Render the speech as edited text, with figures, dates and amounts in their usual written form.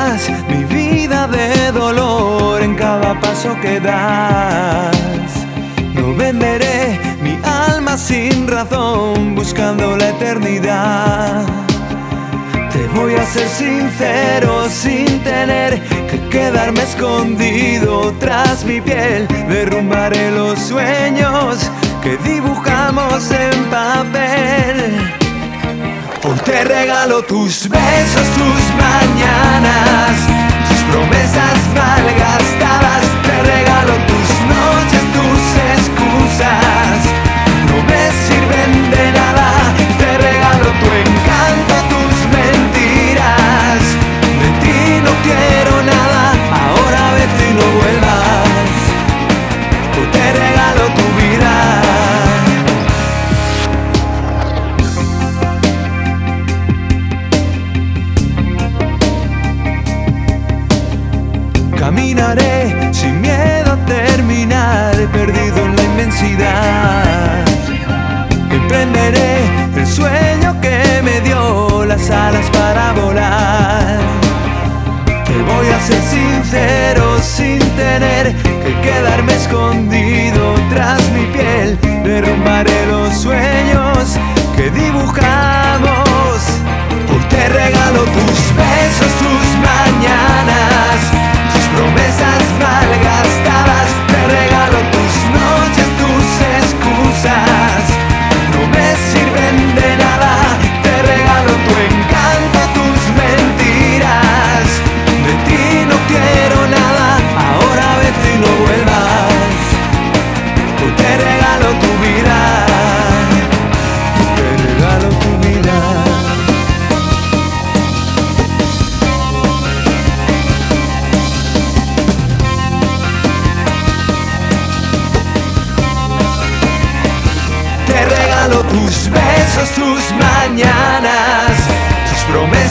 cambiarás mi vida de dolor en cada paso que das. No venderé mi alma sin razón, buscando la eternidad. Te voy a ser sincero sin tener que quedarme escondido tras mi piel. Derrumbaré los sueños que dibujamos en papel. Hoy te regalo tus besos, tus mañanas, tus promesas malgastadas. Te regalo tus noches, tus excusas, no me sirven de nada. Te regalo tu encanto, tus mentiras. De ti no quiero nada, ahora vete y no vuelvas. Hoy te regalo tu vida. Caminaré sin miedo a terminar, perdido en la inmensidad. Emprenderé el sueño que me dio las alas para volar. Te voy a ser sincero sin tener que quedarme escondido tras mi piel. Derrumbaré los sueños que dibujamos. Hoy te regalo tus besos, tus mañanas, promesas malgastadas. Te regalo tus noches, tus excusas, no me sirven de nada. Te regalo tu encanto, tus mentiras. De ti no quiero nada, ahora vete y no vuelvas. Hoy te regalo tu vida. Te regalo tu vida. Tus besos, tus mañanas, tus promesas